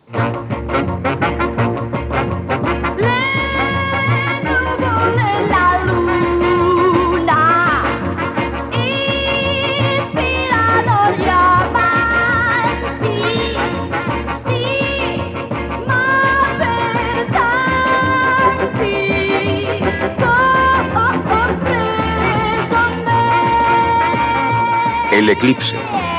El eclipse.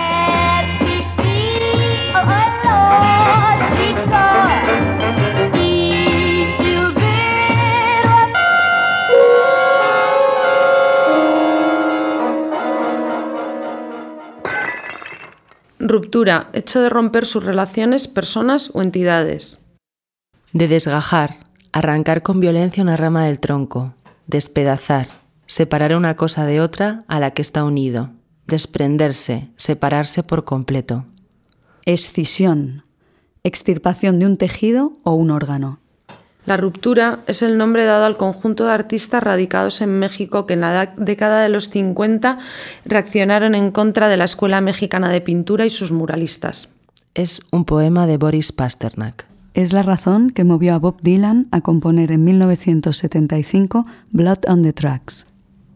Ruptura, hecho de romper sus relaciones, personas o entidades. De desgajar, arrancar con violencia una rama del tronco. Despedazar, separar una cosa de otra a la que está unido. Desprenderse, separarse por completo. Escisión, extirpación de un tejido o un órgano. La ruptura es el nombre dado al conjunto de artistas radicados en México que en la década de los 50 reaccionaron en contra de la Escuela Mexicana de Pintura y sus muralistas. Es un poema de Boris Pasternak. Es la razón que movió a Bob Dylan a componer en 1975 Blood on the Tracks.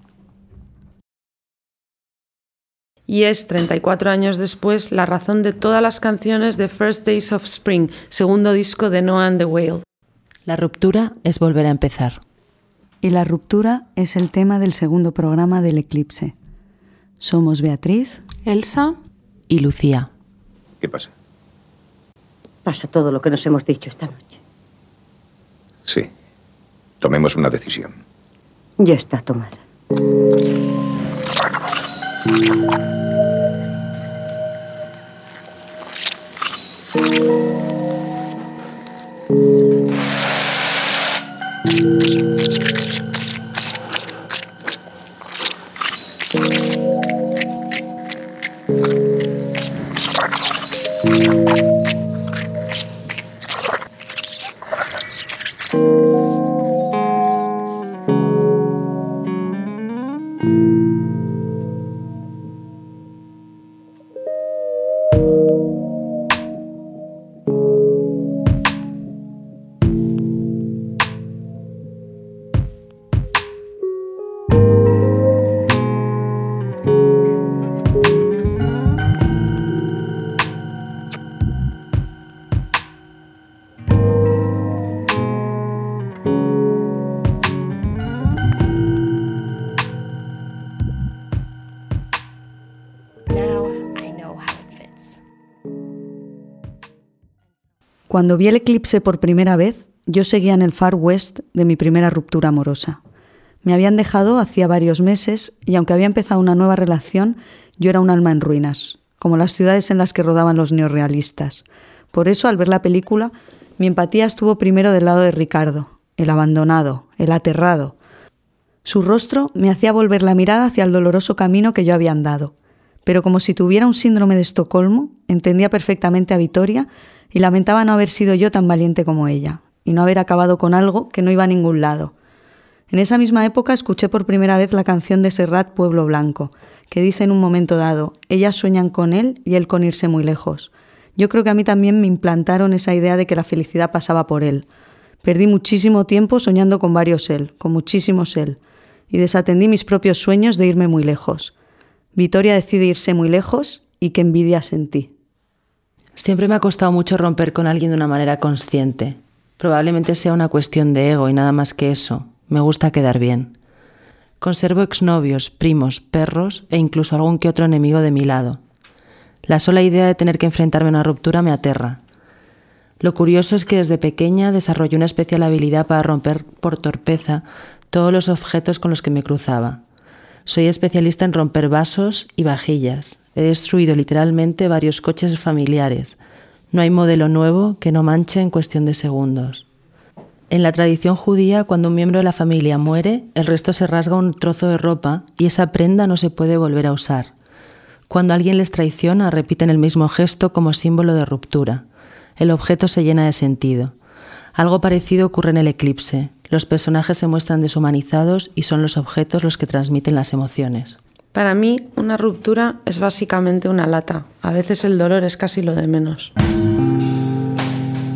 Y es, 34 años después, la razón de todas las canciones de First Days of Spring, segundo disco de Noah and the Whale. La ruptura es volver a empezar. Y la ruptura es el tema del segundo programa del Eclipse. Somos Beatriz, Elsa y Lucía. ¿Qué pasa? Pasa todo lo que nos hemos dicho esta noche. Sí. Tomemos una decisión. Ya está tomada. Cuando vi el eclipse por primera vez, yo seguía en el Far West de mi primera ruptura amorosa. Me habían dejado hacía varios meses y aunque había empezado una nueva relación, yo era un alma en ruinas, como las ciudades en las que rodaban los neorrealistas. Por eso, al ver la película, mi empatía estuvo primero del lado de Ricardo, el abandonado, el aterrado. Su rostro me hacía volver la mirada hacia el doloroso camino que yo había andado. Pero como si tuviera un síndrome de Estocolmo, entendía perfectamente a Vitoria y lamentaba no haber sido yo tan valiente como ella, y no haber acabado con algo que no iba a ningún lado. En esa misma época escuché por primera vez la canción de Serrat Pueblo Blanco, que dice en un momento dado, ellas sueñan con él y él con irse muy lejos. Yo creo que a mí también me implantaron esa idea de que la felicidad pasaba por él. Perdí muchísimo tiempo soñando con varios él, con muchísimos él, y desatendí mis propios sueños de irme muy lejos. Vitoria decide irse muy lejos y qué envidia sentí. Siempre me ha costado mucho romper con alguien de una manera consciente. Probablemente sea una cuestión de ego y nada más que eso. Me gusta quedar bien. Conservo exnovios, primos, perros e incluso algún que otro enemigo de mi lado. La sola idea de tener que enfrentarme a una ruptura me aterra. Lo curioso es que desde pequeña desarrollé una especial habilidad para romper por torpeza todos los objetos con los que me cruzaba. Soy especialista en romper vasos y vajillas. He destruido literalmente varios coches familiares. No hay modelo nuevo que no manche en cuestión de segundos. En la tradición judía, cuando un miembro de la familia muere, el resto se rasga un trozo de ropa y esa prenda no se puede volver a usar. Cuando alguien les traiciona, repiten el mismo gesto como símbolo de ruptura. El objeto se llena de sentido. Algo parecido ocurre en el eclipse. Los personajes se muestran deshumanizados y son los objetos los que transmiten las emociones. Para mí, una ruptura es básicamente una lata. A veces el dolor es casi lo de menos.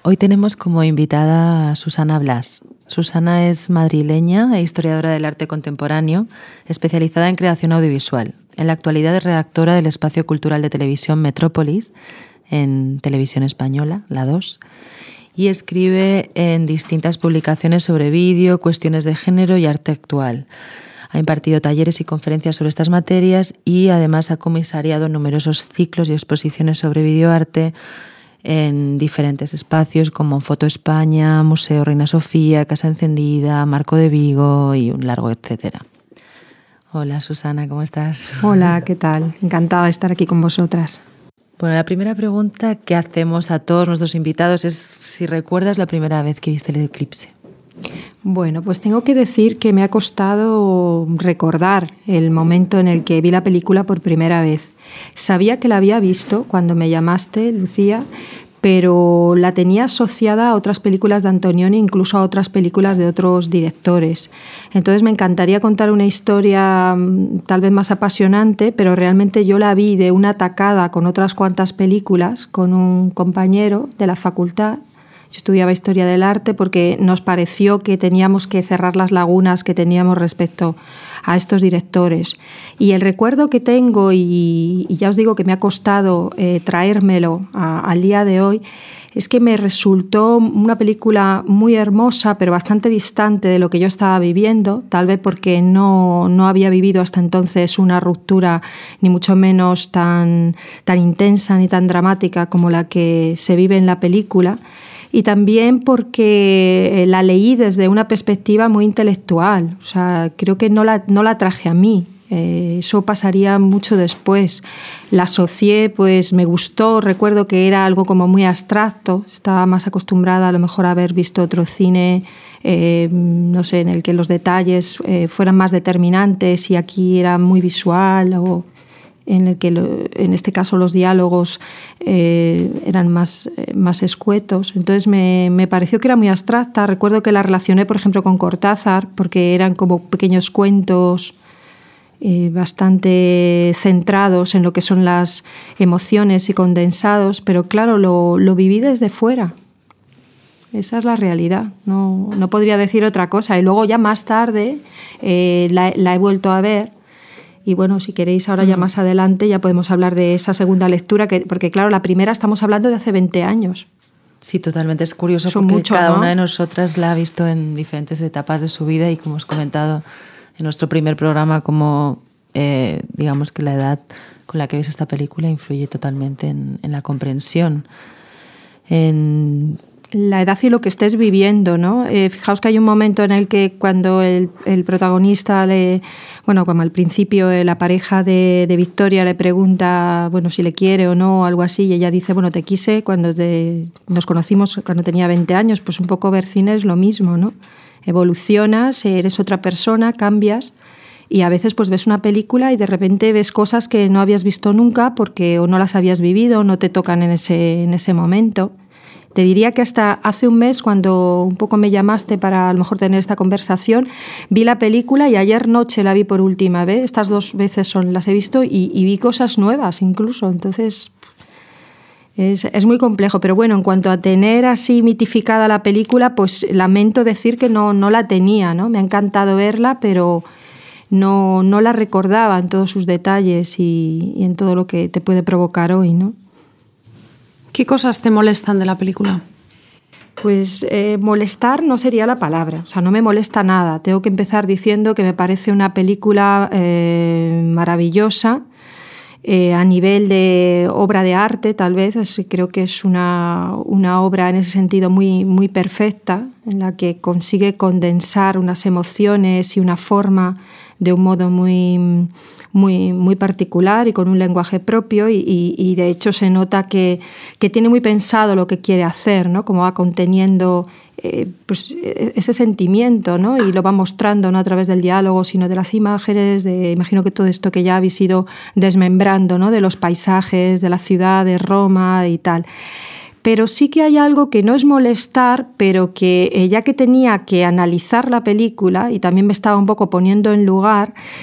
Hoy tenemos como invitada a Susana Blas. Susana es madrileña e historiadora del arte contemporáneo, especializada en creación audiovisual. En la actualidad es redactora del espacio cultural de televisión Metrópolis, en Televisión Española, la 2, y escribe en distintas publicaciones sobre vídeo, cuestiones de género y arte actual. Ha impartido talleres y conferencias sobre estas materias y además ha comisariado numerosos ciclos y exposiciones sobre videoarte en diferentes espacios como Foto España, Museo Reina Sofía, Casa Encendida, Marco de Vigo y un largo etcétera. Hola Susana, ¿cómo estás? Hola, ¿qué tal? Encantada de estar aquí con vosotras. Bueno, la primera pregunta que hacemos a todos nuestros invitados es si recuerdas la primera vez que viste el eclipse. Bueno, pues tengo que decir que me ha costado recordar el momento en el que vi la película por primera vez. Sabía que la había visto cuando me llamaste, Lucía, pero la tenía asociada a otras películas de Antonioni, incluso a otras películas de otros directores. Entonces me encantaría contar una historia tal vez más apasionante, pero realmente yo la vi de una tacada con otras cuantas películas, con un compañero de la facultad. Yo estudiaba Historia del Arte porque nos pareció que teníamos que cerrar las lagunas que teníamos respecto a estos directores. Y el recuerdo que tengo, y ya os digo que me ha costado traérmelo al día de hoy, es que me resultó una película muy hermosa, pero bastante distante de lo que yo estaba viviendo, tal vez porque no había vivido hasta entonces una ruptura, ni mucho menos tan intensa ni tan dramática como la que se vive en la película. Y también porque la leí desde una perspectiva muy intelectual. O sea, creo que no la traje a mí. Eso pasaría mucho después. La asocié, pues me gustó. Recuerdo que era algo como muy abstracto. Estaba más acostumbrada a lo mejor a haber visto otro cine, no sé, en el que los detalles fueran más determinantes y aquí era muy visual, o en el que en este caso los diálogos eran más escuetos. Entonces me pareció que era muy abstracta. Recuerdo que la relacioné, por ejemplo, con Cortázar, porque eran como pequeños cuentos bastante centrados en lo que son las emociones y condensados, pero claro, lo viví desde fuera. Esa es la realidad, no podría decir otra cosa. Y luego ya más tarde la he vuelto a ver. Y bueno, si queréis ahora ya más adelante ya podemos hablar de esa segunda lectura, porque claro, la primera estamos hablando de hace 20 años. Sí, totalmente. Es curioso Son porque mucho, cada ¿no? una de nosotras la ha visto en diferentes etapas de su vida y como hemos comentado en nuestro primer programa, como digamos que la edad con la que ves esta película influye totalmente en la comprensión. La edad y lo que estés viviendo, ¿no? Fijaos que hay un momento en el que cuando el protagonista como al principio la pareja de Victoria le pregunta, bueno, si le quiere o no, algo así, y ella dice, bueno, te quise cuando nos conocimos cuando tenía 20 años, pues un poco ver cine es lo mismo, ¿no? Evolucionas, eres otra persona, cambias, y a veces pues ves una película y de repente ves cosas que no habías visto nunca porque o no las habías vivido o no te tocan en ese momento. Te diría que hasta hace un mes, cuando un poco me llamaste para a lo mejor tener esta conversación, vi la película y ayer noche la vi por última vez. Estas 2 veces las he visto y vi cosas nuevas incluso. Entonces es muy complejo. Pero bueno, en cuanto a tener así mitificada la película, pues lamento decir que no la tenía, ¿no? Me ha encantado verla, pero no la recordaba en todos sus detalles y en todo lo que te puede provocar hoy, ¿no? ¿Qué cosas te molestan de la película? Pues molestar no sería la palabra, o sea, no me molesta nada. Tengo que empezar diciendo que me parece una película maravillosa a nivel de obra de arte, tal vez. Creo que es una obra en ese sentido muy, muy perfecta, en la que consigue condensar unas emociones y una forma de un modo muy, muy, muy particular y con un lenguaje propio y de hecho se nota que tiene muy pensado lo que quiere hacer, ¿no? Como va conteniendo pues ese sentimiento, ¿no? Y lo va mostrando no a través del diálogo, sino de las imágenes, imagino que todo esto que ya habéis ido desmembrando, ¿no? De los paisajes, de la ciudad, de Roma y tal. Pero sí que hay algo que no es molestar, pero que ya que tenía que analizar la película y también me estaba un poco poniendo en lugar,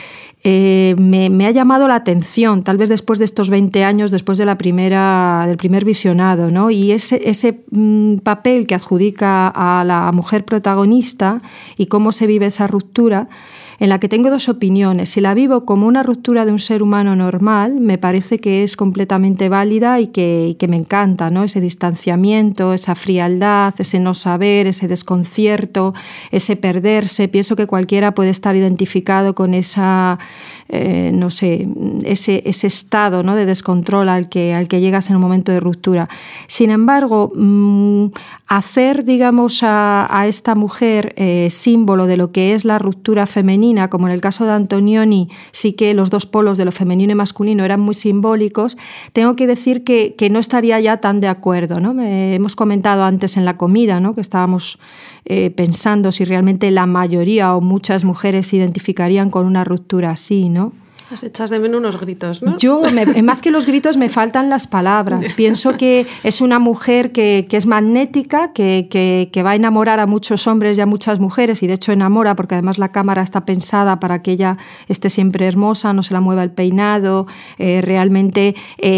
me ha llamado la atención, tal vez después de estos 20 años, después de del primer visionado, ¿no? Y ese papel que adjudica a la mujer protagonista y cómo se vive esa ruptura, en la que tengo dos opiniones. Si la vivo como una ruptura de un ser humano normal, me parece que es completamente válida y que me encanta, ¿no? Ese distanciamiento, esa frialdad, ese no saber, ese desconcierto, ese perderse. Pienso que cualquiera puede estar identificado con esa, no sé, ese estado, ¿no?, de descontrol al que llegas en un momento de ruptura. Sin embargo, hacer, digamos, a esta mujer símbolo de lo que es la ruptura femenina, como en el caso de Antonioni, sí que los dos polos de lo femenino y masculino eran muy simbólicos, tengo que decir que no estaría ya tan de acuerdo, ¿no? Hemos comentado antes en la comida, ¿no?, que estábamos pensando si realmente la mayoría o muchas mujeres se identificarían con una ruptura así, ¿no? Las echas de menos unos gritos, ¿no? Yo, más que los gritos, me faltan las palabras. Pienso que es una mujer que es magnética, que va a enamorar a muchos hombres y a muchas mujeres, y de hecho enamora, porque además la cámara está pensada para que ella esté siempre hermosa, no se la mueva el peinado, realmente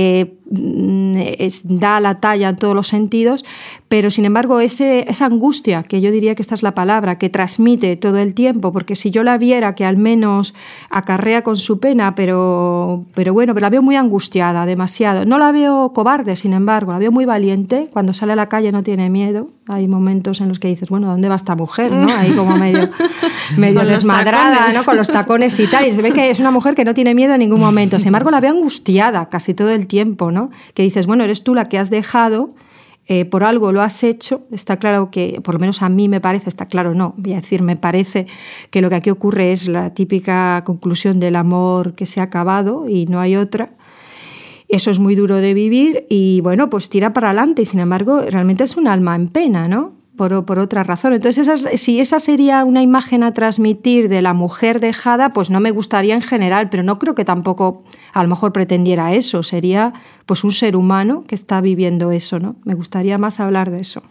da la talla en todos los sentidos, pero sin embargo esa angustia, que yo diría que esta es la palabra, que transmite todo el tiempo, porque si yo la viera que al menos acarrea con su pena, pero la veo muy angustiada, demasiado. No la veo cobarde, sin embargo, la veo muy valiente. Cuando sale a la calle no tiene miedo. Hay momentos en los que dices, bueno, ¿dónde va esta mujer?, ¿no? Ahí como medio desmadrada, ¿no?, con los tacones y tal, y se ve que es una mujer que no tiene miedo en ningún momento. Sin embargo, la veo angustiada casi todo el tiempo, ¿no? Que dices, bueno, eres tú la que has dejado, por algo lo has hecho. Está claro que, por lo menos a mí me parece, está claro, no, voy a decir, me parece que lo que aquí ocurre es la típica conclusión del amor que se ha acabado y no hay otra. Eso es muy duro de vivir y, bueno, pues tira para adelante, y sin embargo realmente es un alma en pena, ¿no?, por otra razón. Entonces, si esa sería una imagen a transmitir de la mujer dejada, pues no me gustaría en general, pero no creo que tampoco a lo mejor pretendiera eso. Sería pues un ser humano que está viviendo eso, ¿no? Me gustaría más hablar de eso.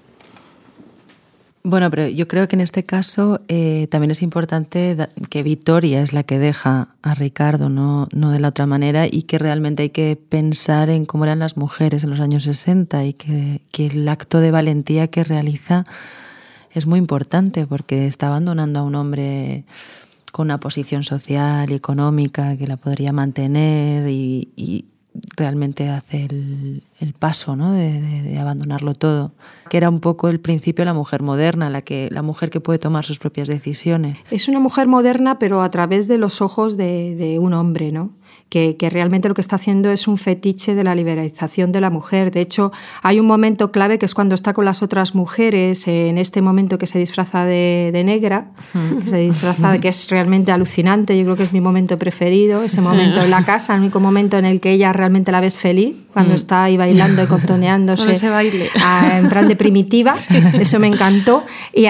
Bueno, pero yo creo que en este caso también es importante que Vittoria es la que deja a Ricardo, no de la otra manera, y que realmente hay que pensar en cómo eran las mujeres en los años 60 y que el acto de valentía que realiza es muy importante, porque está abandonando a un hombre con una posición social y económica que la podría mantener y realmente hace el paso, ¿no?, de abandonarlo todo, que era un poco el principio de la mujer moderna, la mujer que puede tomar sus propias decisiones. Es una mujer moderna, pero a través de los ojos de un hombre, ¿no?, que realmente lo que está haciendo es un fetiche de la liberalización de la mujer. De hecho, hay un momento clave que es cuando está con las otras mujeres, en este momento que se disfraza de negra, que se disfraza, que es realmente alucinante. Yo creo que es mi momento preferido, ese momento en la casa, el único momento en el que ella realmente la ves feliz, cuando está ahí bailando y contoneándose, ese baile en plan de primitiva. Sí. Eso me encantó.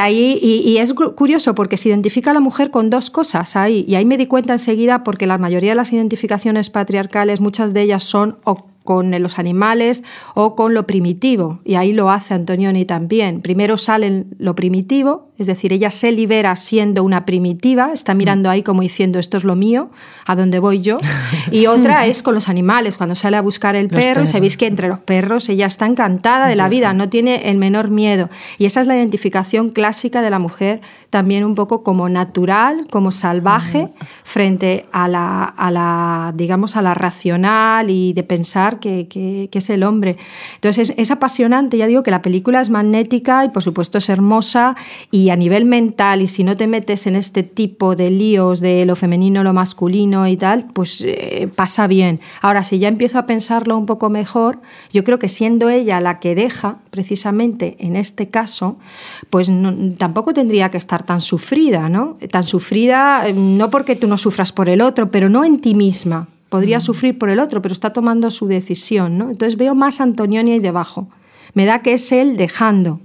Y es curioso porque se identifica a la mujer con dos cosas ahí, y ahí me di cuenta enseguida, porque la mayoría de las identificaciones patriarcales, muchas de ellas son o con los animales o con lo primitivo, y ahí lo hace Antonioni también. Primero sale lo primitivo, es decir, ella se libera siendo una primitiva, está mirando ahí como diciendo, esto es lo mío, ¿a dónde voy yo? Y otra es con los animales, cuando sale a buscar el perro, y sabéis que entre los perros ella está encantada de la vida, no tiene el menor miedo, y esa es la identificación clásica de la mujer, también un poco como natural, como salvaje, frente a la digamos, a la racional y de pensar que es el hombre. Entonces es apasionante, ya digo que la película es magnética y por supuesto es hermosa, y a nivel mental, y si no te metes en este tipo de líos de lo femenino, lo masculino y tal, pues pasa bien. Ahora, si ya empiezo a pensarlo un poco mejor, yo creo que siendo ella la que deja, precisamente en este caso, pues tampoco tendría que estar tan sufrida, ¿no? Tan sufrida, no porque tú no sufras por el otro, pero no en ti misma. Podría sufrir por el otro, pero está tomando su decisión, ¿no? Entonces veo más a Antonioni ahí debajo. Me da que es él dejando,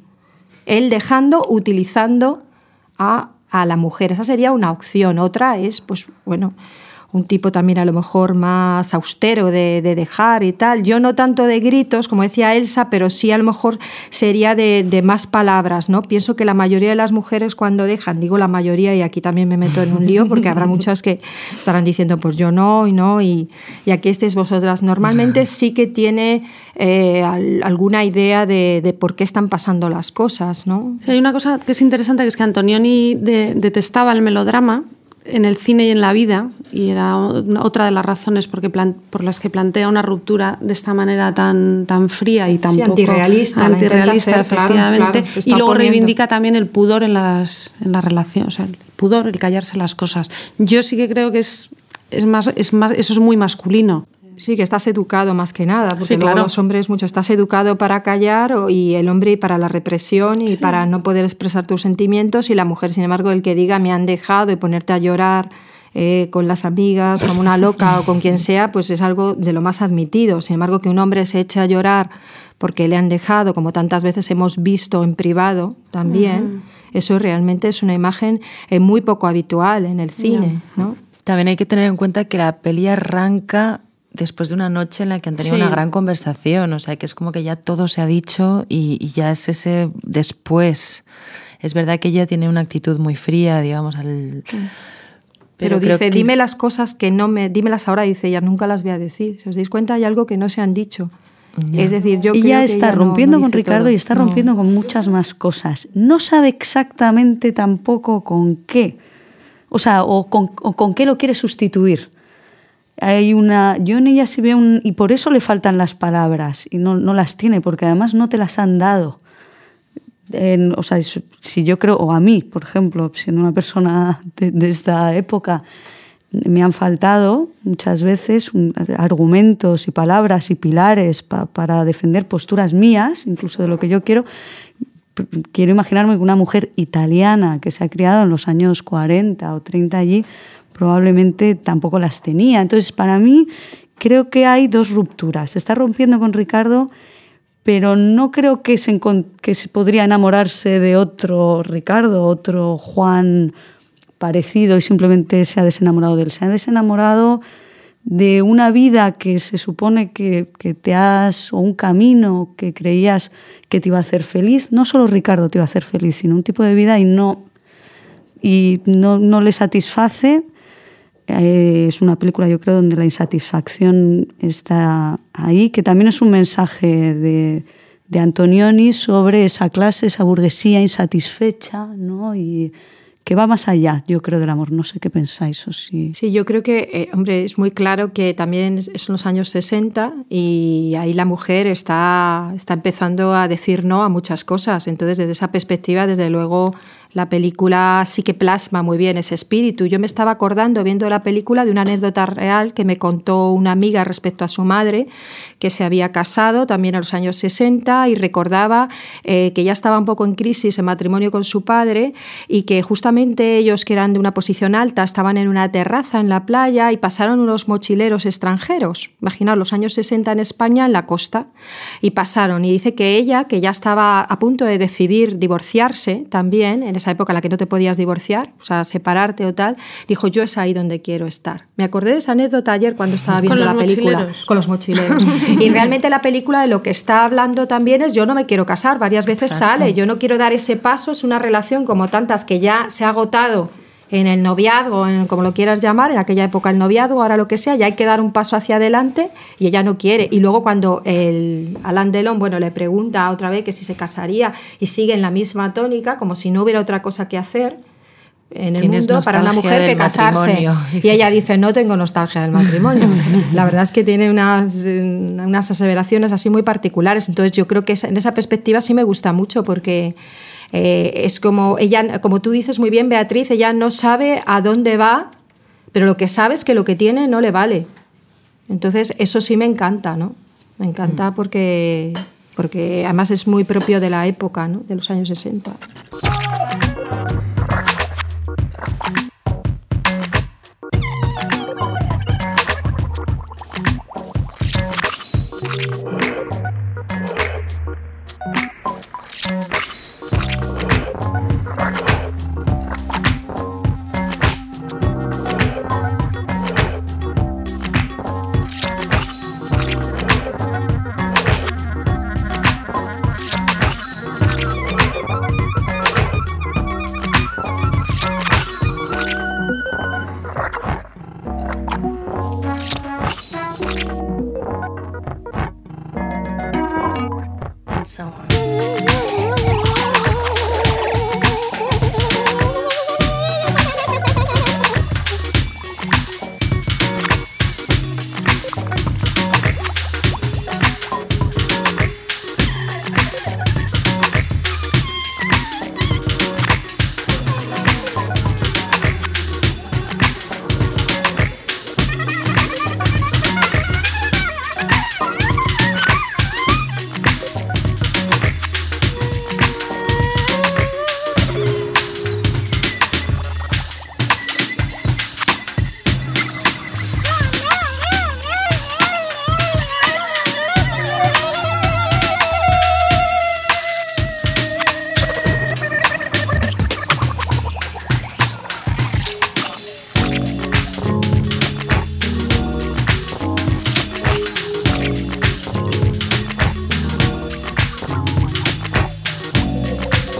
utilizando a la mujer. Esa sería una opción. Otra es, pues bueno, un tipo también a lo mejor más austero de dejar y tal. Yo no tanto de gritos, como decía Elsa, pero sí a lo mejor sería de más palabras, ¿no? Pienso que la mayoría de las mujeres cuando dejan, digo la mayoría y aquí también me meto en un lío porque habrá muchas que estarán diciendo pues yo no, y aquí estéis vosotras. Normalmente sí que tiene alguna idea de por qué están pasando las cosas, ¿no? Sí, hay una cosa que es interesante, que es que Antonioni detestaba el melodrama en el cine y en la vida, y era otra de las razones por las que plantea una ruptura de esta manera tan fría y tan sí, poco antirrealista, efectivamente, claro, y luego reivindica también el pudor en las relaciones, o sea, el pudor, el callarse las cosas. Yo sí que creo que es más, eso es muy masculino. Sí, que estás educado más que nada, porque sí, claro. Luego los hombres mucho estás educado para callar y el hombre para la represión y para no poder expresar tus sentimientos, y la mujer, sin embargo, el que diga me han dejado y ponerte a llorar con las amigas como una loca o con quien sea, pues es algo de lo más admitido. Sin embargo, que un hombre se eche a llorar porque le han dejado, como tantas veces hemos visto en privado también, eso realmente es una imagen muy poco habitual en el cine, ¿no? También hay que tener en cuenta que la peli arranca después de una noche en la que han tenido una gran conversación, o sea, que es como que ya todo se ha dicho y ya es ese después. Es verdad que ella tiene una actitud muy fría, digamos, Pero dice, dime las cosas que no me... Dímelas ahora, dice ella, nunca las voy a decir. Si os dais cuenta, hay algo que no se han dicho. Ya. Es decir, yo ella creo que está ella rompiendo no con dice Ricardo todo. y está rompiendo con muchas más cosas. No sabe exactamente tampoco con qué. O sea, o con qué lo quiere sustituir. Yo en ella sí veo y por eso le faltan las palabras y no las tiene, porque además no te las han dado. O sea, si yo creo, o a mí, por ejemplo, siendo una persona de esta época, me han faltado muchas veces argumentos y palabras y pilares para defender posturas mías, incluso de lo que yo quiero. Quiero imaginarme que una mujer italiana que se ha criado en los años 40 o 30 allí probablemente tampoco las tenía. Entonces, para mí, creo que hay dos rupturas. Se está rompiendo con Ricardo, pero no creo que se podría enamorarse de otro Ricardo, otro Juan parecido y simplemente se ha desenamorado de él. Se ha desenamorado de una vida que se supone que o un camino que creías que te iba a hacer feliz. No solo Ricardo te iba a hacer feliz, sino un tipo de vida y no le satisface. Es una película, yo creo, donde la insatisfacción está ahí, que también es un mensaje de Antonioni sobre esa clase, esa burguesía insatisfecha, ¿no? Y que va más allá, yo creo, del amor. No sé qué pensáis o si... Sí, yo creo que, hombre, es muy claro que también son los años 60 y ahí la mujer está empezando a decir no a muchas cosas. Entonces, desde esa perspectiva, desde luego, la película sí que plasma muy bien ese espíritu. Yo me estaba acordando, viendo la película, de una anécdota real que me contó una amiga respecto a su madre, que se había casado también en los años 60 y recordaba que ya estaba un poco en crisis en matrimonio con su padre y que justamente ellos, que eran de una posición alta, estaban en una terraza en la playa y pasaron unos mochileros extranjeros. Imaginaos, los años 60 en España, en la costa, y pasaron. Y dice que ella, que ya estaba a punto de decidir divorciarse también, en esa época en la que no te podías divorciar, o sea, separarte o tal, dijo, yo es ahí donde quiero estar. Me acordé de esa anécdota ayer cuando estaba viendo la película. Con los mochileros. Y realmente la película de lo que está hablando también es yo no me quiero casar, varias veces sale, yo no quiero dar ese paso, es una relación como tantas que ya se ha agotado en el noviazgo, como lo quieras llamar, en aquella época el noviazgo, ahora lo que sea, ya hay que dar un paso hacia adelante y ella no quiere. Y luego cuando Alain Delon, le pregunta otra vez que si se casaría y sigue en la misma tónica, como si no hubiera otra cosa que hacer en el mundo para una mujer que casarse. Y ella dice, no tengo nostalgia del matrimonio. La verdad es que tiene unas aseveraciones así muy particulares. Entonces yo creo que en esa perspectiva sí me gusta mucho porque... es como ella, como tú dices muy bien, Beatriz, ella no sabe a dónde va, pero lo que sabe es que lo que tiene no le vale. Entonces eso sí me encanta, ¿no? Me encanta porque además es muy propio de la época, ¿no? De los años 60.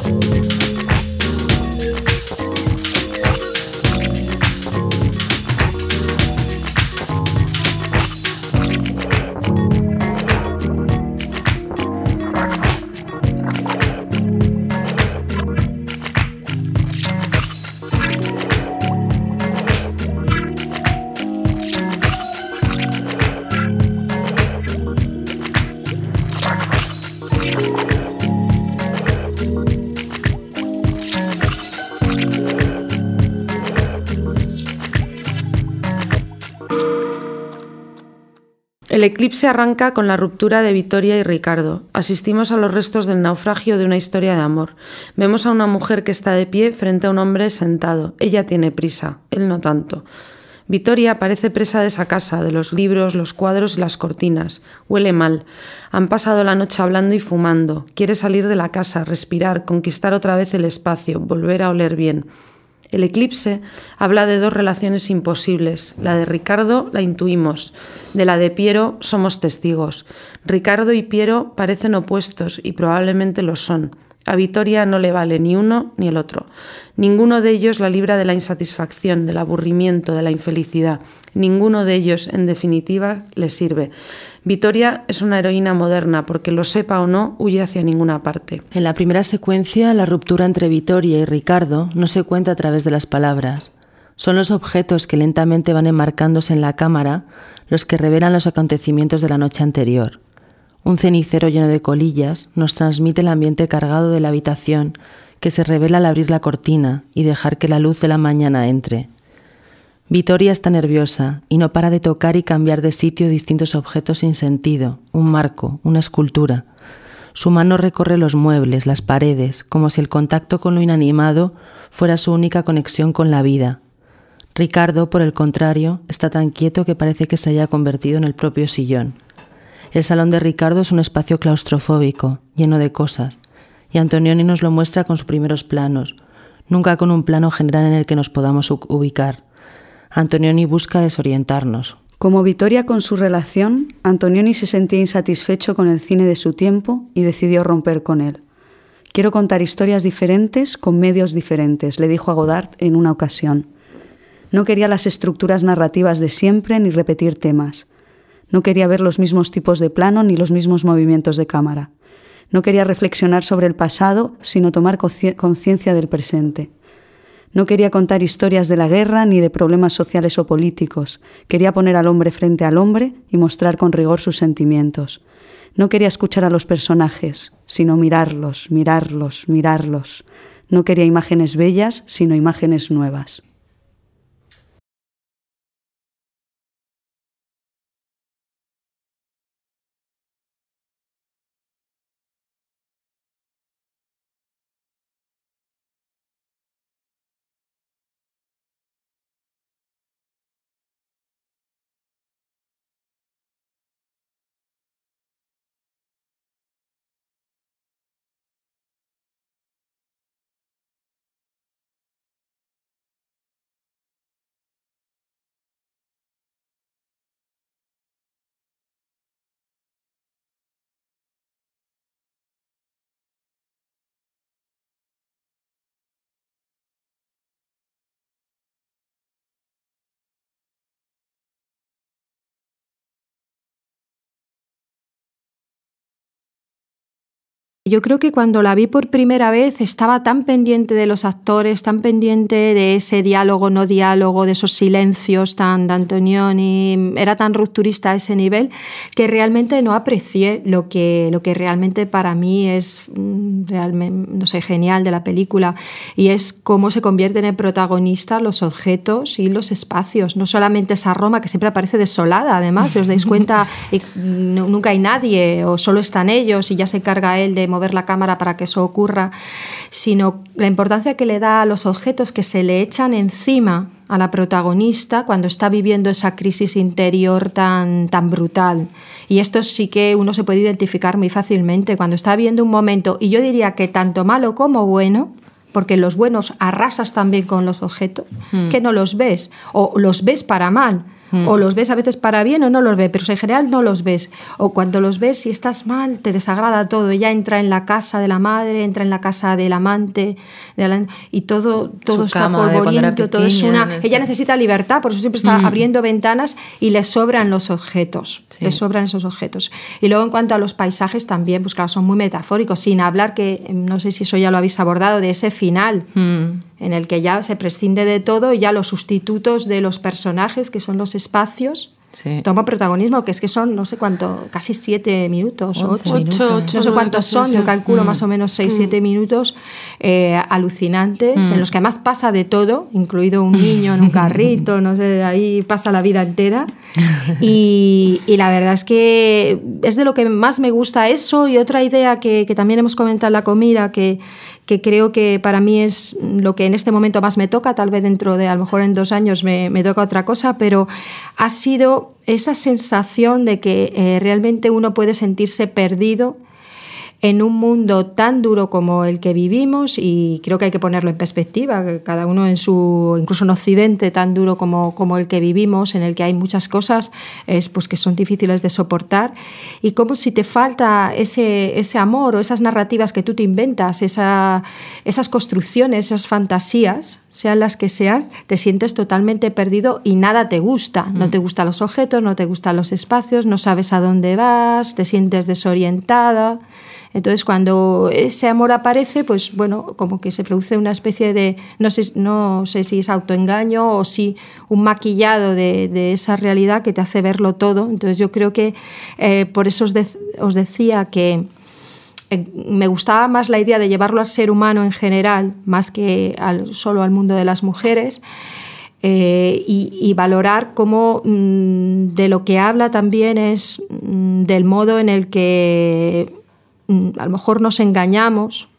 El eclipse arranca con la ruptura de Vittoria y Ricardo. Asistimos a los restos del naufragio de una historia de amor. Vemos a una mujer que está de pie frente a un hombre sentado. Ella tiene prisa, él no tanto. Vittoria parece presa de esa casa, de los libros, los cuadros y las cortinas. Huele mal. Han pasado la noche hablando y fumando. Quiere salir de la casa, respirar, conquistar otra vez el espacio, volver a oler bien. El eclipse habla de dos relaciones imposibles. La de Ricardo la intuimos, de la de Piero somos testigos. Ricardo y Piero parecen opuestos y probablemente lo son. A Vittoria no le vale ni uno ni el otro. Ninguno de ellos la libra de la insatisfacción, del aburrimiento, de la infelicidad. Ninguno de ellos, en definitiva, le sirve. Vittoria es una heroína moderna porque, lo sepa o no, huye hacia ninguna parte. En la primera secuencia, la ruptura entre Vittoria y Ricardo no se cuenta a través de las palabras. Son los objetos que lentamente van enmarcándose en la cámara los que revelan los acontecimientos de la noche anterior. Un cenicero lleno de colillas nos transmite el ambiente cargado de la habitación que se revela al abrir la cortina y dejar que la luz de la mañana entre. Vittoria está nerviosa y no para de tocar y cambiar de sitio distintos objetos sin sentido, un marco, una escultura. Su mano recorre los muebles, las paredes, como si el contacto con lo inanimado fuera su única conexión con la vida. Ricardo, por el contrario, está tan quieto que parece que se haya convertido en el propio sillón. El salón de Ricardo es un espacio claustrofóbico, lleno de cosas, y Antonioni nos lo muestra con sus primeros planos, nunca con un plano general en el que nos podamos ubicar. Antonioni busca desorientarnos. Como Vittoria con su relación, Antonioni se sentía insatisfecho con el cine de su tiempo y decidió romper con él. Quiero contar historias diferentes con medios diferentes, le dijo a Godard en una ocasión. No quería las estructuras narrativas de siempre ni repetir temas. No quería ver los mismos tipos de plano ni los mismos movimientos de cámara. No quería reflexionar sobre el pasado, sino tomar conciencia del presente. No quería contar historias de la guerra ni de problemas sociales o políticos. Quería poner al hombre frente al hombre y mostrar con rigor sus sentimientos. No quería escuchar a los personajes, sino mirarlos, mirarlos, mirarlos. No quería imágenes bellas, sino imágenes nuevas. Yo creo que cuando la vi por primera vez estaba tan pendiente de los actores, tan pendiente de ese diálogo, no diálogo, de esos silencios tan de Antonioni, era tan rupturista a ese nivel que realmente no aprecié lo que realmente para mí es realmente, no sé, genial de la película, y es cómo se convierten en protagonistas los objetos y los espacios, no solamente esa Roma que siempre aparece desolada, además, si os dais cuenta, nunca hay nadie o solo están ellos y ya se encarga él de mover la cámara para que eso ocurra, sino la importancia que le da a los objetos que se le echan encima a la protagonista cuando está viviendo esa crisis interior tan brutal. Y esto sí que uno se puede identificar muy fácilmente cuando está viviendo un momento, y yo diría que tanto malo como bueno, porque los buenos arrasas también con los objetos, que no los ves, o los ves para mal. O los ves a veces para bien o no los ves, pero en general no los ves. O cuando los ves, si estás mal, te desagrada todo. Ella entra en la casa de la madre, entra en la casa del amante, y todo está polvoriento, todo es una... Ella necesita libertad, por eso siempre está abriendo ventanas y le sobran los objetos. Sí. Le sobran esos objetos. Y luego en cuanto a los paisajes también, pues claro, son muy metafóricos, sin hablar que, no sé si eso ya lo habéis abordado, de ese final, en el que ya se prescinde de todo y ya los sustitutos de los personajes, que son los espacios, toma protagonismo, que es que son, no sé cuánto, casi 7 minutos, 8, no sé cuántos son, yo calculo más o menos 6-7 minutos alucinantes, en los que además pasa de todo, incluido un niño en un carrito, no sé, ahí pasa la vida entera. Y la verdad es que es de lo que más me gusta eso. Y otra idea que también hemos comentado en la comida, que creo que para mí es lo que en este momento más me toca, tal vez dentro de, a lo mejor en 2 años me toca otra cosa, pero ha sido esa sensación de que realmente uno puede sentirse perdido en un mundo tan duro como el que vivimos, y creo que hay que ponerlo en perspectiva, que cada uno en su, incluso en Occidente, tan duro como el que vivimos, en el que hay muchas cosas pues que son difíciles de soportar, y como si te falta ese amor o esas narrativas que tú te inventas, esas construcciones, esas fantasías, sean las que sean, te sientes totalmente perdido y nada te gusta. No te gustan los objetos, no te gustan los espacios, no sabes a dónde vas, te sientes desorientada. Entonces, cuando ese amor aparece, pues bueno, como que se produce una especie de, no sé si es autoengaño o si un maquillado de esa realidad que te hace verlo todo. Entonces, yo creo que por eso os decía que me gustaba más la idea de llevarlo al ser humano en general, más que solo al mundo de las mujeres. Y valorar cómo de lo que habla también es del modo en el que a lo mejor nos engañamos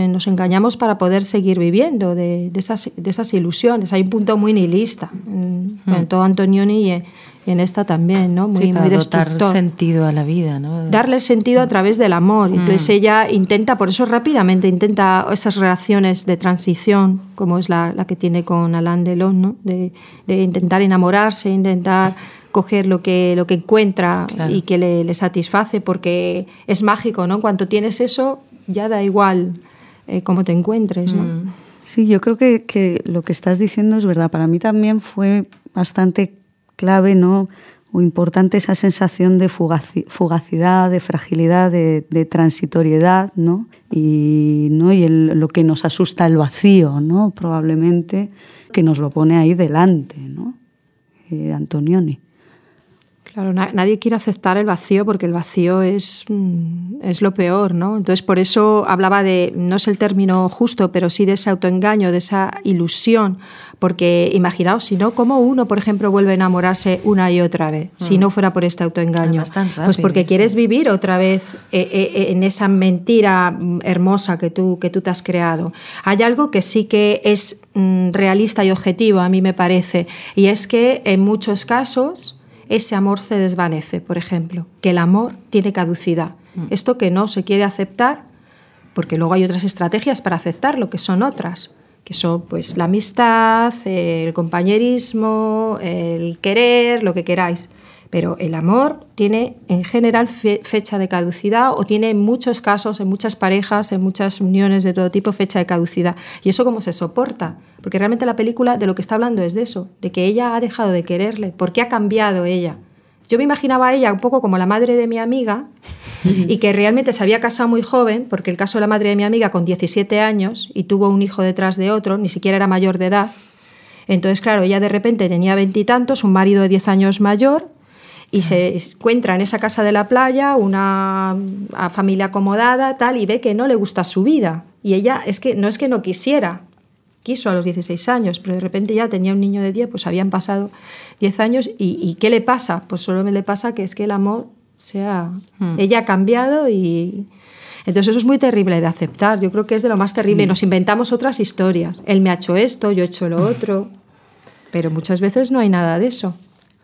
para poder seguir viviendo de esas ilusiones. Hay un punto muy nihilista en todo Antonioni y en esta también, ¿no? Muy destructor. Dar sentido a la vida, ¿no? Darle sentido a través del amor. Entonces ella intenta, por eso rápidamente intenta esas relaciones de transición, como es la que tiene con Alain Delon, ¿no? De intentar enamorarse, intentar coger lo que encuentra, claro, y que le satisface, porque es mágico, ¿no? En cuanto tienes eso, ya da igual cómo te encuentres, ¿no? Sí, yo creo que lo que estás diciendo es verdad. Para mí también fue bastante clave, ¿no? O importante esa sensación de fugacidad, de fragilidad, de transitoriedad, ¿no? Y lo que nos asusta, el vacío, ¿no? Probablemente, que nos lo pone ahí delante, ¿no? Antonioni. Claro, nadie quiere aceptar el vacío, porque el vacío es lo peor, ¿no? Entonces, por eso hablaba de, no es el término justo, pero sí de ese autoengaño, de esa ilusión, porque imaginaos, si no, ¿cómo uno, por ejemplo, vuelve a enamorarse una y otra vez, si no fuera por este autoengaño? Pues porque quieres vivir otra vez en esa mentira hermosa que tú te has creado. Hay algo que sí que es realista y objetivo, a mí me parece, y es que en muchos casos ese amor se desvanece, por ejemplo, que el amor tiene caducidad. Esto que no se quiere aceptar, porque luego hay otras estrategias para aceptarlo, que son otras, que son pues la amistad, el compañerismo, el querer, lo que queráis. Pero el amor tiene en general fecha de caducidad, o tiene en muchos casos, en muchas parejas, en muchas uniones de todo tipo, fecha de caducidad. ¿Y eso cómo se soporta? Porque realmente la película de lo que está hablando es de eso, de que ella ha dejado de quererle. ¿Por qué ha cambiado ella? Yo me imaginaba a ella un poco como la madre de mi amiga, y que realmente se había casado muy joven, porque el caso de la madre de mi amiga con 17 años y tuvo un hijo detrás de otro, ni siquiera era mayor de edad. Entonces, claro, ella de repente tenía 20 y tantos, un marido de 10 años mayor, y se encuentra en esa casa de la playa una familia acomodada, tal, y ve que no le gusta su vida. Y ella no es que no quisiera, quiso a los 16 años, pero de repente ya tenía un niño de 10, pues habían pasado 10 años. ¿Y qué le pasa? Pues solo le pasa que es que el amor ella ha cambiado, y entonces eso es muy terrible de aceptar. Yo creo que es de lo más terrible. Nos inventamos otras historias. Él me ha hecho esto, yo he hecho lo otro, pero muchas veces no hay nada de eso.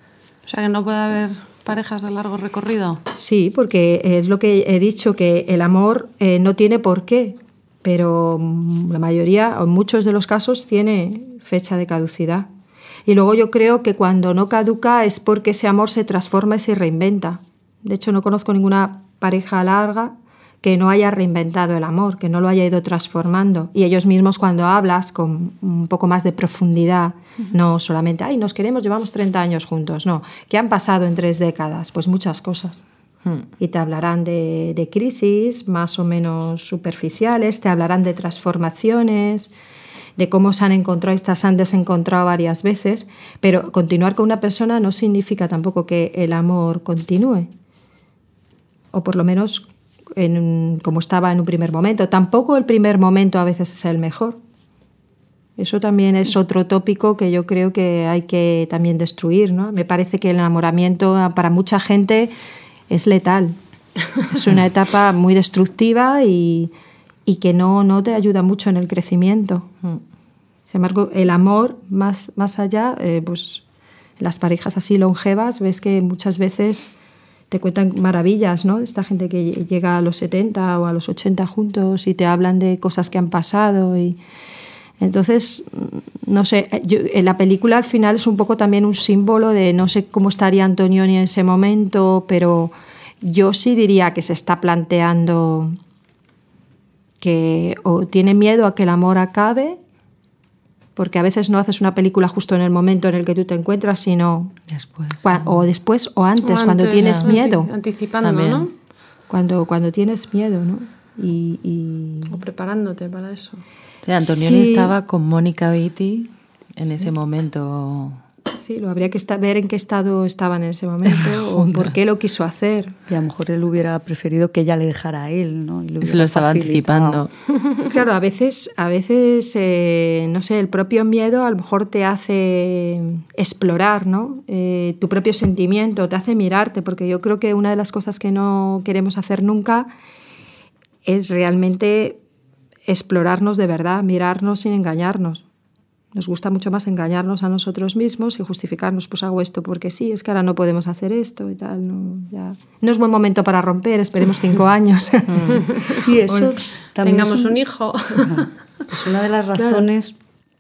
O sea, que no puede haber parejas de largo recorrido. Sí, porque es lo que he dicho, que el amor no tiene por qué, pero la mayoría, o en muchos de los casos, tiene fecha de caducidad. Y luego yo creo que cuando no caduca es porque ese amor se transforma y se reinventa. De hecho, no conozco ninguna pareja larga que no haya reinventado el amor, que no lo haya ido transformando. Y ellos mismos, cuando hablas con un poco más de profundidad, no solamente, ay, nos queremos, llevamos 30 años juntos, no. ¿Qué han pasado en 3 décadas? Pues muchas cosas. Y te hablarán de crisis más o menos superficiales, te hablarán de transformaciones, de cómo se han encontrado y se han desencontrado varias veces, pero continuar con una persona no significa tampoco que el amor continúe, o por lo menos como estaba en un primer momento. Tampoco el primer momento a veces es el mejor. Eso también es otro tópico que yo creo que hay que también destruir, ¿no? Me parece que el enamoramiento para mucha gente es letal. Es una etapa muy destructiva y que no te ayuda mucho en el crecimiento. Sin embargo, el amor, más allá, pues las parejas así longevas, ves que muchas veces te cuentan maravillas, ¿no? Esta gente que llega a los 70 o a los 80 juntos y te hablan de cosas que han pasado. Y entonces, no sé, en la película al final es un poco también un símbolo de no sé cómo estaría Antonioni en ese momento, pero yo sí diría que se está planteando que o tiene miedo a que el amor acabe, porque a veces no haces una película justo en el momento en el que tú te encuentras, sino después o antes, cuando tienes miedo. Anticipando, también, ¿no? Cuando tienes miedo, ¿no? O preparándote para eso. Sí, Antonioni Sí. estaba con Mónica Vitti en ese momento. Sí, lo habría que ver en qué estado estaban en ese momento o por qué lo quiso hacer. Y a lo mejor él hubiera preferido que ella le dejara a él, ¿no? Y le Se lo hubiera estaba facilitado. anticipando. Claro, a veces no sé, el propio miedo a lo mejor te hace explorar, ¿no? Tu propio sentimiento, te hace mirarte, porque yo creo que una de las cosas que no queremos hacer nunca es realmente explorarnos de verdad, mirarnos sin engañarnos. Nos gusta mucho más engañarnos a nosotros mismos y justificarnos, pues hago esto porque sí, es que ahora no podemos hacer esto y tal. No es buen momento para romper, esperemos 5 años. Sí, eso también Tengamos un hijo. Es una de las razones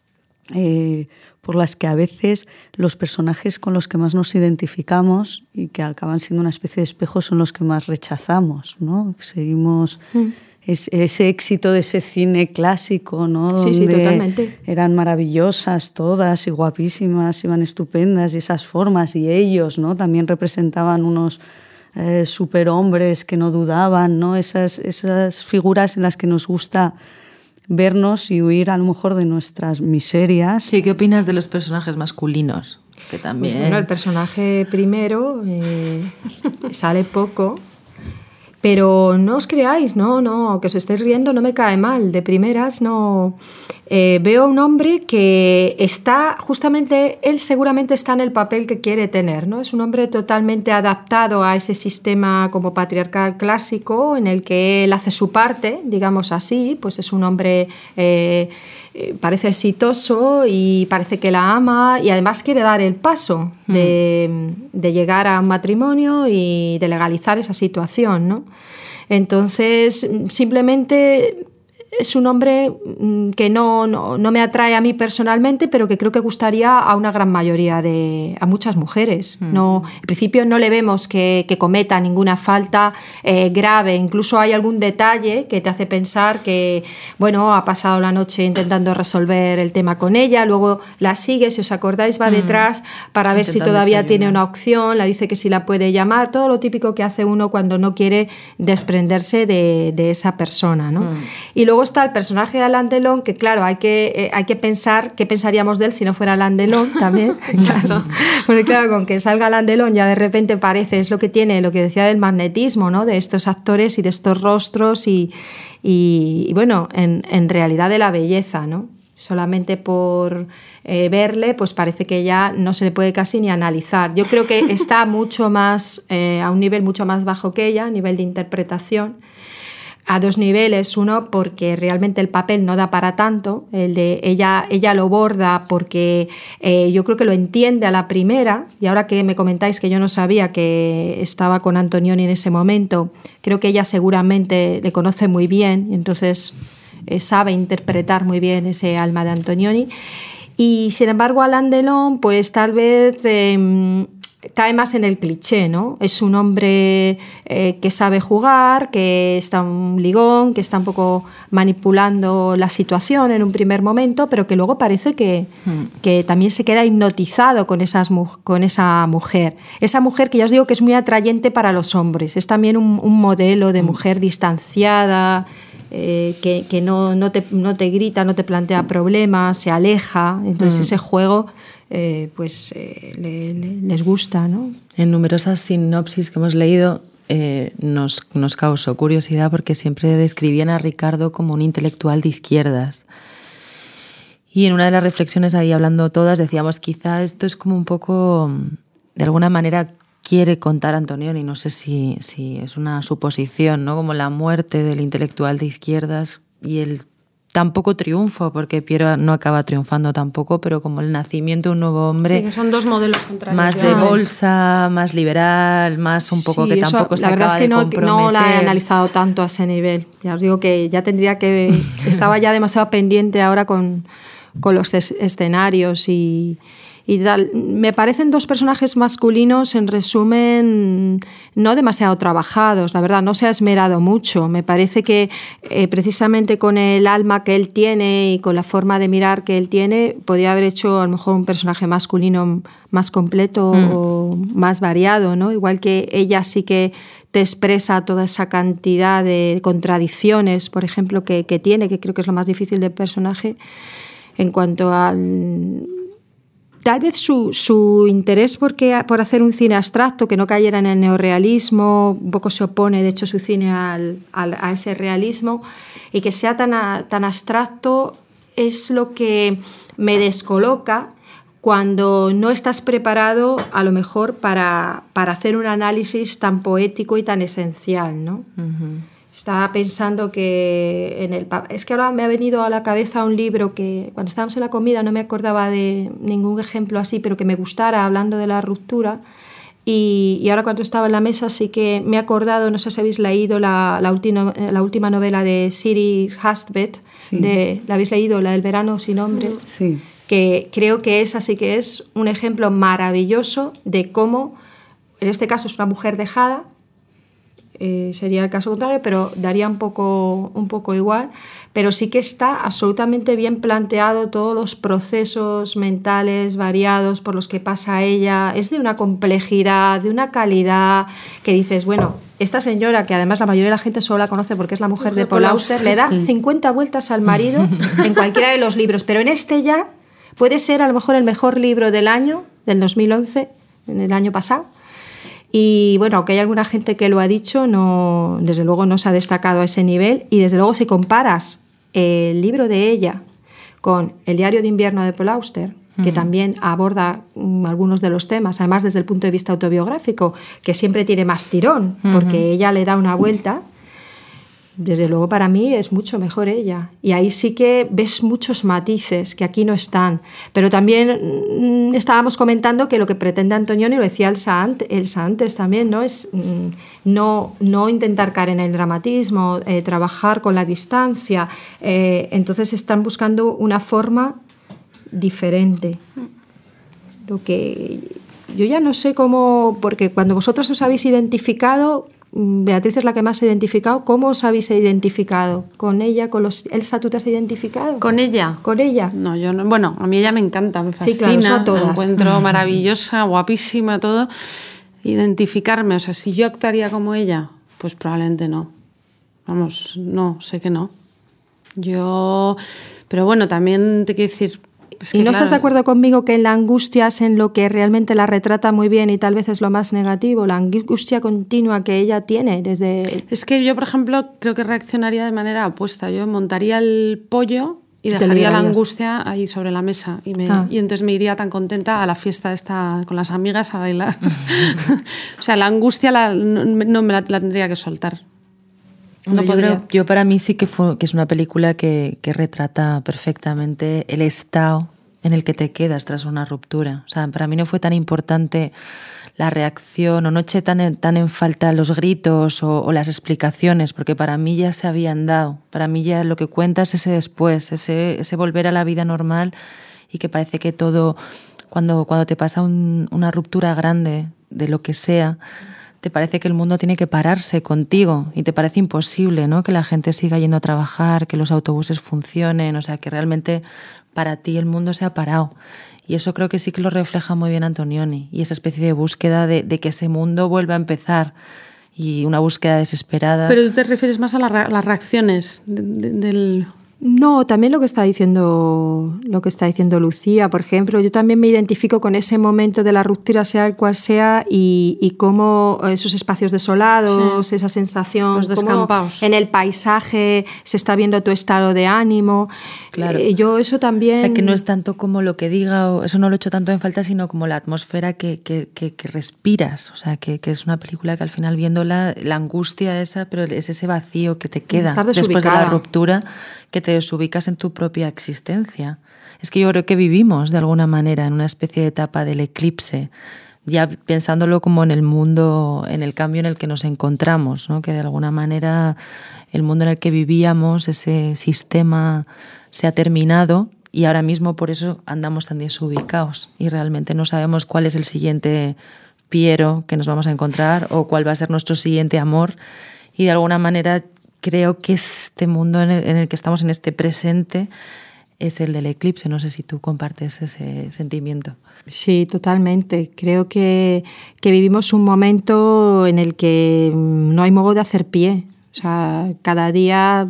por las que a veces los personajes con los que más nos identificamos y que acaban siendo una especie de espejo son los que más rechazamos, ¿no? Seguimos ese éxito de ese cine clásico, ¿no? Sí, donde totalmente. eran maravillosas todas y guapísimas, iban estupendas y esas formas, y ellos, ¿no? También representaban unos superhombres que no dudaban, ¿no? Esas figuras en las que nos gusta vernos y huir a lo mejor de nuestras miserias. Sí, ¿qué opinas de los personajes masculinos? Que también... Pues bueno, el personaje primero sale poco, pero no os creáis, no, que os estéis riendo, no me cae mal. De primeras, no. Veo a un hombre que está, justamente, él seguramente está en el papel que quiere tener, ¿no? Es un hombre totalmente adaptado a ese sistema como patriarcal clásico en el que él hace su parte, digamos así, pues es un hombre... parece exitoso y parece que la ama y además quiere dar el paso de llegar a un matrimonio y de legalizar esa situación, ¿no? Entonces, simplemente es un hombre que no me atrae a mí personalmente, pero que creo que gustaría a una gran mayoría a muchas mujeres. No, en principio no le vemos que cometa ninguna falta grave. Incluso hay algún detalle que te hace pensar que, bueno, ha pasado la noche intentando resolver el tema con ella, luego la sigue, si os acordáis, va detrás para ver si todavía tiene una opción, la dice que si la puede llamar, todo lo típico que hace uno cuando no quiere desprenderse de esa persona, ¿no? Y luego está el personaje de Alain Delon, que claro, hay que pensar qué pensaríamos de él si no fuera Alain Delon también. Claro. Porque claro, con que salga Alain Delon ya de repente parece, es lo que tiene, lo que decía del magnetismo, ¿no? De estos actores y de estos rostros y bueno, en realidad de la belleza, ¿no? Solamente por verle, pues parece que ya no se le puede casi ni analizar. Yo creo que está mucho más, a un nivel mucho más bajo que ella, a nivel de interpretación. A 2 niveles, uno porque realmente el papel no da para tanto, el de ella lo borda porque yo creo que lo entiende a la primera, y ahora que me comentáis que yo no sabía que estaba con Antonioni en ese momento, creo que ella seguramente le conoce muy bien, entonces sabe interpretar muy bien ese alma de Antonioni. Y sin embargo, Alain Delon, pues tal vez cae más en el cliché, ¿no? Es un hombre que sabe jugar, que está un ligón, que está un poco manipulando la situación en un primer momento, pero que luego parece que también se queda hipnotizado con esa mujer. Esa mujer que ya os digo que es muy atrayente para los hombres. Es también un modelo de mujer distanciada, que no te grita, no te plantea problemas, se aleja. Entonces ese juego les gusta, ¿no? En numerosas sinopsis que hemos leído nos causó curiosidad porque siempre describían a Ricardo como un intelectual de izquierdas. Y en una de las reflexiones ahí hablando todas decíamos, quizá esto es como un poco, de alguna manera quiere contar Antonioni, no sé si es una suposición, ¿no? Como la muerte del intelectual de izquierdas y el tampoco triunfo, porque Piero no acaba triunfando tampoco, pero como el nacimiento de un nuevo hombre. Sí, que son dos modelos contrarios. Más de bolsa, más liberal, más un poco que tampoco se acaba de comprometer. La verdad es que no la he analizado tanto a ese nivel. Ya os digo que ya tendría que... Estaba ya demasiado pendiente ahora con los escenarios y tal. Me parecen dos personajes masculinos, en resumen, no demasiado trabajados, la verdad, no se ha esmerado mucho. Me parece que precisamente con el alma que él tiene y con la forma de mirar que él tiene, podría haber hecho a lo mejor un personaje masculino más completo o más variado, ¿no? Igual que ella sí que te expresa toda esa cantidad de contradicciones, por ejemplo, que tiene, que creo que es lo más difícil del personaje, en cuanto al... Tal vez su interés por hacer un cine abstracto que no cayera en el neorrealismo, un poco se opone, de hecho, su cine a ese realismo, y que sea tan abstracto es lo que me descoloca cuando no estás preparado, a lo mejor, para hacer un análisis tan poético y tan esencial, ¿no? Uh-huh. Estaba pensando que es que ahora me ha venido a la cabeza un libro que cuando estábamos en la comida no me acordaba de ningún ejemplo así, pero que me gustara, hablando de la ruptura. Y ahora cuando estaba en la mesa sí que me he acordado, no sé si habéis leído la última novela de Siri Hustvedt, sí. ¿La habéis leído? La del verano sin hombres. Sí. Que creo que esa sí que es un ejemplo maravilloso de cómo, en este caso es una mujer dejada, sería el caso contrario, pero daría un poco igual, pero sí que está absolutamente bien planteado todos los procesos mentales variados por los que pasa ella. Es de una complejidad, de una calidad que dices, bueno, esta señora, que además la mayoría de la gente solo la conoce porque es la mujer de Paul Auster, le da 50 vueltas al marido en cualquiera de los libros, pero en este ya puede ser a lo mejor el mejor libro del año, del 2011, en el año pasado. Y bueno, aunque hay alguna gente que lo ha dicho, no, desde luego no se ha destacado a ese nivel. Y desde luego si comparas el libro de ella con El diario de invierno de Paul Auster, que también aborda algunos de los temas, además desde el punto de vista autobiográfico, que siempre tiene más tirón, porque ella le da una vuelta, desde luego para mí es mucho mejor ella. Y ahí sí que ves muchos matices que aquí no están. Pero también estábamos comentando que lo que pretende Antonioni, lo decía Elsa antes también, ¿no? Es no intentar caer en el dramatismo, trabajar con la distancia. Entonces están buscando una forma diferente. Lo que yo ya no sé cómo, porque cuando vosotras os habéis identificado, Beatriz es la que más se ha identificado, ¿cómo os habéis identificado? ¿Con ella? ¿Con los Elsa, tú te has identificado? ¿Con ella? ¿Con ella? No, yo no. Bueno, a mí ella me encanta, me fascina, sí, claro, todas. La encuentro maravillosa, guapísima, todo. Identificarme, o sea, si yo actuaría como ella, pues probablemente no. Vamos, no, sé que no. Pero bueno, también te quiero decir... ¿Y no estás de acuerdo conmigo que en la angustia es en lo que realmente la retrata muy bien y tal vez es lo más negativo? La angustia continua que ella tiene desde... Es que yo, por ejemplo, creo que reaccionaría de manera opuesta. Yo montaría el pollo y dejaría la angustia ahí sobre la mesa. Y entonces me iría tan contenta a la fiesta esta con las amigas a bailar. O sea, la angustia no me la tendría que soltar. No podría. Yo para mí sí que es una película que retrata perfectamente el estado en el que te quedas tras una ruptura. O sea, para mí no fue tan importante la reacción o no eché tan en falta los gritos o las explicaciones, porque para mí ya se habían dado. Para mí ya lo que cuenta es ese después, ese volver a la vida normal y que parece que todo, cuando te pasa una ruptura grande de lo que sea, te parece que el mundo tiene que pararse contigo y te parece imposible, ¿no? Que la gente siga yendo a trabajar, que los autobuses funcionen, o sea, que realmente para ti el mundo se ha parado. Y eso creo que sí que lo refleja muy bien Antonioni, y esa especie de búsqueda de que ese mundo vuelva a empezar, y una búsqueda desesperada. Pero tú te refieres más a las reacciones del... No, también lo que está diciendo Lucía, por ejemplo, yo también me identifico con ese momento de la ruptura, sea el cual sea, y cómo esos espacios desolados, sí, esa sensación, los descampados, en el paisaje se está viendo tu estado de ánimo. Claro. Yo eso también... O sea, que no es tanto como lo que diga, o eso no lo echo tanto en falta, sino como la atmósfera que respiras. O sea, que es una película que al final viéndola, la angustia esa, pero es ese vacío que te queda después de la ruptura, que te desubicas en tu propia existencia. Es que yo creo que vivimos de alguna manera en una especie de etapa del eclipse, ya pensándolo como en el mundo, en el cambio en el que nos encontramos, ¿no? Que de alguna manera el mundo en el que vivíamos, ese sistema se ha terminado y ahora mismo por eso andamos tan desubicados y realmente no sabemos cuál es el siguiente Piero que nos vamos a encontrar o cuál va a ser nuestro siguiente amor, y de alguna manera creo que este mundo en el que estamos, en este presente, es el del eclipse. No sé si tú compartes ese sentimiento. Sí, totalmente. Creo que vivimos un momento en el que no hay modo de hacer pie. O sea, cada día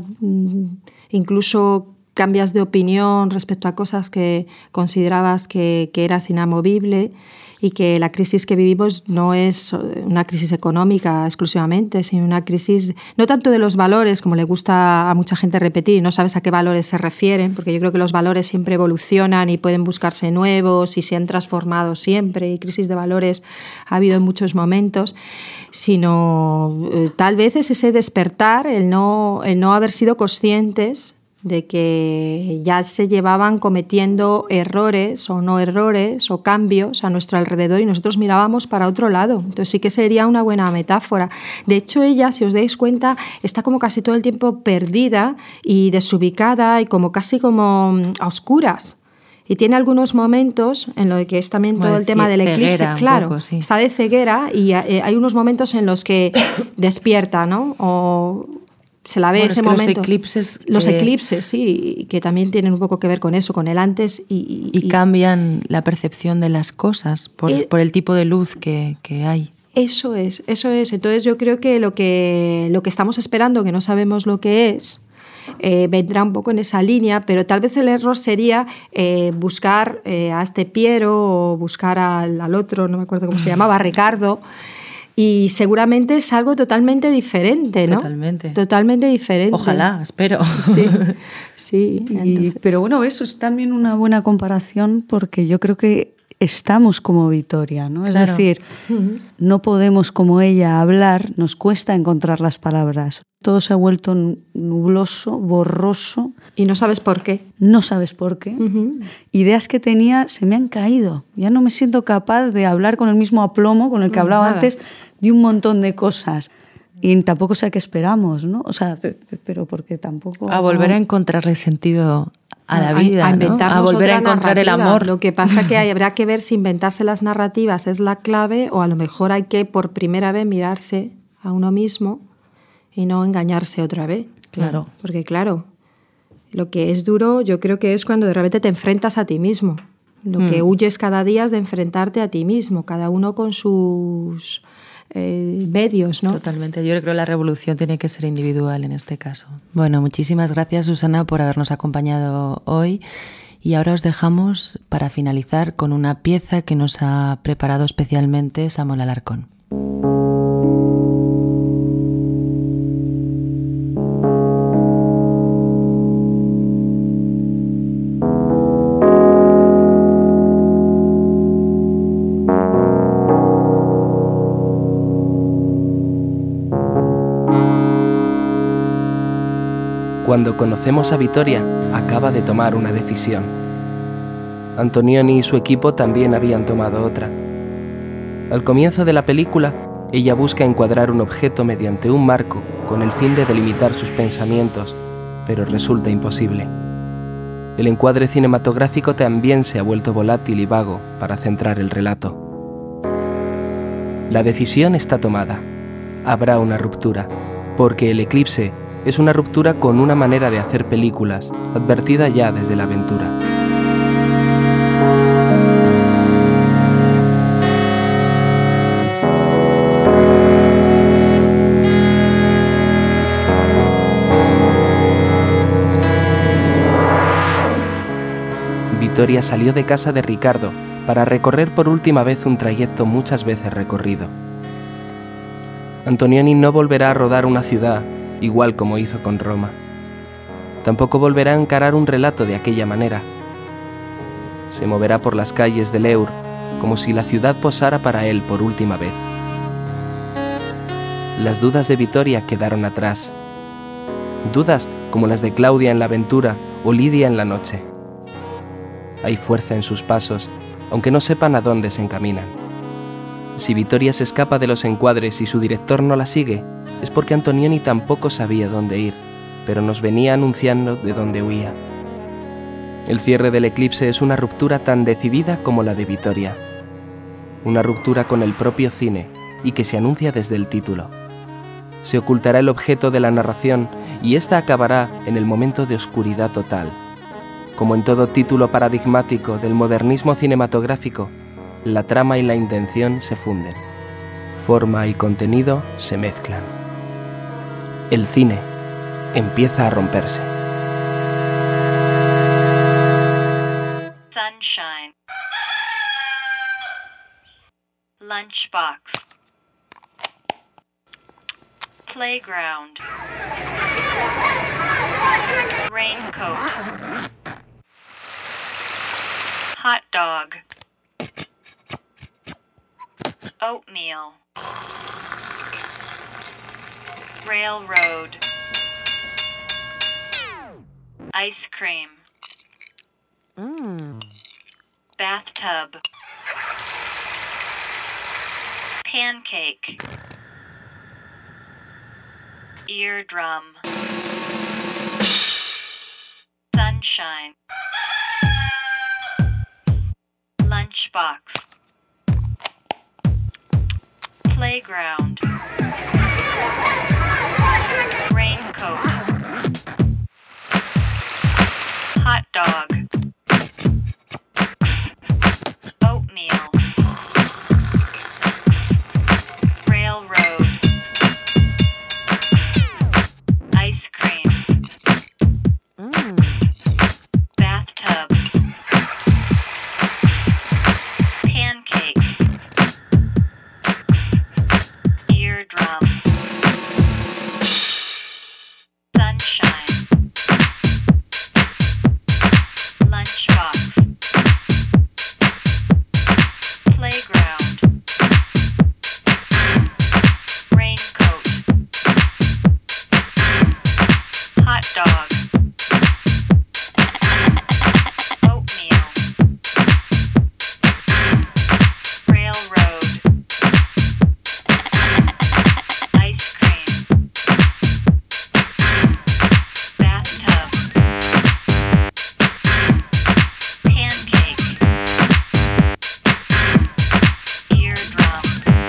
incluso cambias de opinión respecto a cosas que considerabas que eras inamovible, y que la crisis que vivimos no es una crisis económica exclusivamente, sino una crisis no tanto de los valores, como le gusta a mucha gente repetir, y no sabes a qué valores se refieren, porque yo creo que los valores siempre evolucionan y pueden buscarse nuevos y se han transformado siempre, y crisis de valores ha habido en muchos momentos, sino tal vez es ese despertar, el no haber sido conscientes de que ya se llevaban cometiendo errores o no errores o cambios a nuestro alrededor y nosotros mirábamos para otro lado. Entonces sí que sería una buena metáfora. De hecho, ella, si os dais cuenta, está como casi todo el tiempo perdida y desubicada y casi como a oscuras. Y tiene algunos momentos en los que es también todo el tema del eclipse, claro, poco, sí. Está de ceguera y hay unos momentos en los que despierta, ¿no? O se la ve ese momento. Los eclipses, sí, que también tienen un poco que ver con eso, con el antes y cambian la percepción de las cosas por el tipo de luz que hay. Eso es. Entonces yo creo que lo que estamos esperando, que no sabemos lo que es, vendrá un poco en esa línea, pero tal vez el error sería buscar a este Piero o buscar al otro, no me acuerdo cómo se llamaba, Ricardo. Y seguramente es algo totalmente diferente, ¿no? Totalmente diferente. Ojalá, espero. Sí. Pero bueno, eso es también una buena comparación, porque yo creo que estamos como Vitoria, ¿no? Es decir, no podemos como ella hablar, nos cuesta encontrar las palabras. Todo se ha vuelto nubloso, borroso. Y no sabes por qué. No sabes por qué. Ideas que tenía se me han caído. Ya no me siento capaz de hablar con el mismo aplomo con el que hablaba antes de un montón de cosas. Y tampoco sé a qué esperamos, ¿no? O sea, pero porque tampoco... A volver a encontrarle sentido a la vida, a volver a encontrar el amor. Lo que pasa que habrá que ver si inventarse las narrativas es la clave, o a lo mejor hay que por primera vez mirarse a uno mismo y no engañarse otra vez. Claro. Porque claro, lo que es duro yo creo que es cuando de repente te enfrentas a ti mismo. Lo que huyes cada día es de enfrentarte a ti mismo, cada uno con sus medios, ¿no? Totalmente. Yo creo que la revolución tiene que ser individual en este caso. Bueno, muchísimas gracias, Susana, por habernos acompañado hoy. Y ahora os dejamos para finalizar con una pieza que nos ha preparado especialmente Samuel Alarcón. Cuando conocemos a Vitoria, acaba de tomar una decisión. Antonioni y su equipo también habían tomado otra. Al comienzo de la película, ella busca encuadrar un objeto mediante un marco con el fin de delimitar sus pensamientos, pero resulta imposible. el encuadre cinematográfico también se ha vuelto volátil y vago para centrar el relato. La decisión está tomada. Habrá una ruptura, porque El Eclipse es una ruptura con una manera de hacer películas, advertida ya desde la aventura. Vittoria salió de casa de Ricardo para recorrer por última vez un trayecto muchas veces recorrido. Antonioni no volverá a rodar una ciudad igual como hizo con Roma. Tampoco volverá a encarar un relato de aquella manera. Se moverá por las calles de Leur como si la ciudad posara para él por última vez. Las dudas de Vittoria quedaron atrás. Dudas como las de Claudia en La aventura o Lidia en La noche. Hay fuerza en sus pasos, aunque no sepan a dónde se encaminan. Si Vittoria se escapa de los encuadres y su director no la sigue, es porque Antonioni tampoco sabía dónde ir, pero nos venía anunciando de dónde huía. El cierre del Eclipse es una ruptura tan decidida como la de Vittoria. Una ruptura con el propio cine y que se anuncia desde el título. Se ocultará el objeto de la narración y esta acabará en el momento de oscuridad total. Como en todo título paradigmático del modernismo cinematográfico, la trama y la intención se funden. Forma y contenido se mezclan. El cine empieza a romperse. Sunshine. Lunchbox. Playground. Raincoat. Hot dog. Oatmeal. Railroad. Ice cream. Bathtub. Pancake. Eardrum. Sunshine. Lunchbox. Playground. Raincoat. Hot dog. Oatmeal. Railroad. Ice cream. Bathtub. Pancakes. Eardrum. Sunshine. Lunchbox. Playground. Raincoat. Hot dog. Oatmeal. Railroad. Ice cream. Bathtub. Pancake. Eardrum.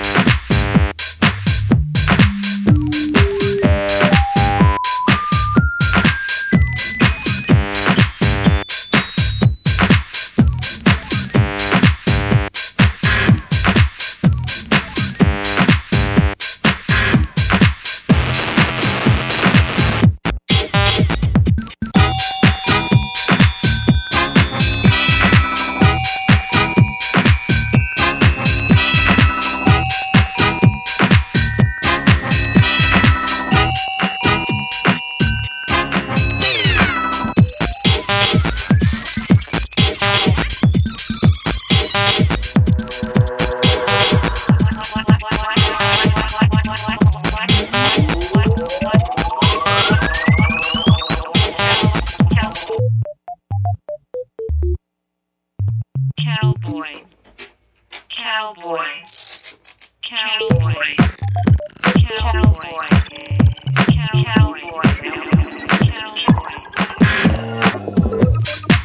Cowboy. Cowboy. Cowboy. Cowboy. Cowboy. Cowboy.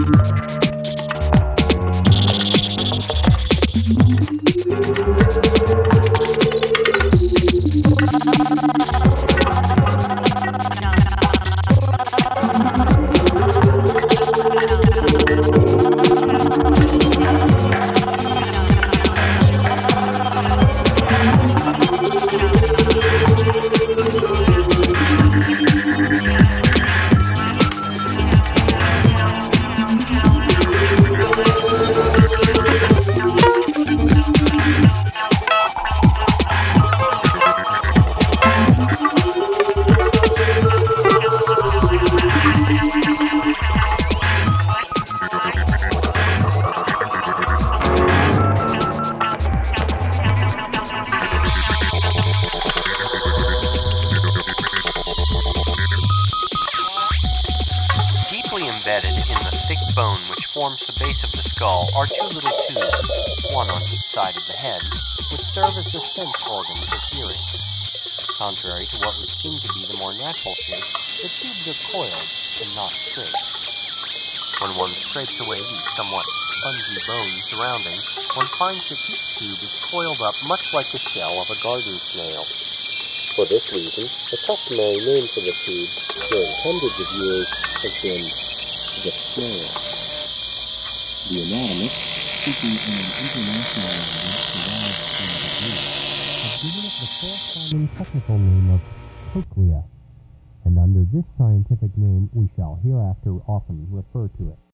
Deeply embedded in the thick bone which forms the base of the skull are two little tubes, one on each side of the head, which serve as the sense organs of hearing. Contrary to what would seem to be the more natural shape, the tubes are coiled and not straight. When one scrapes away the somewhat spongy bone surrounding, one finds that each tube is coiled up much like the shell of a garden snail. For this reason, the customary name for the tube during hundreds of years has been the snail. The anatomist, speaking in an international language derived from the Greek, has given it the corresponding technical name of cochlea, and under this scientific name we shall hereafter often refer to it.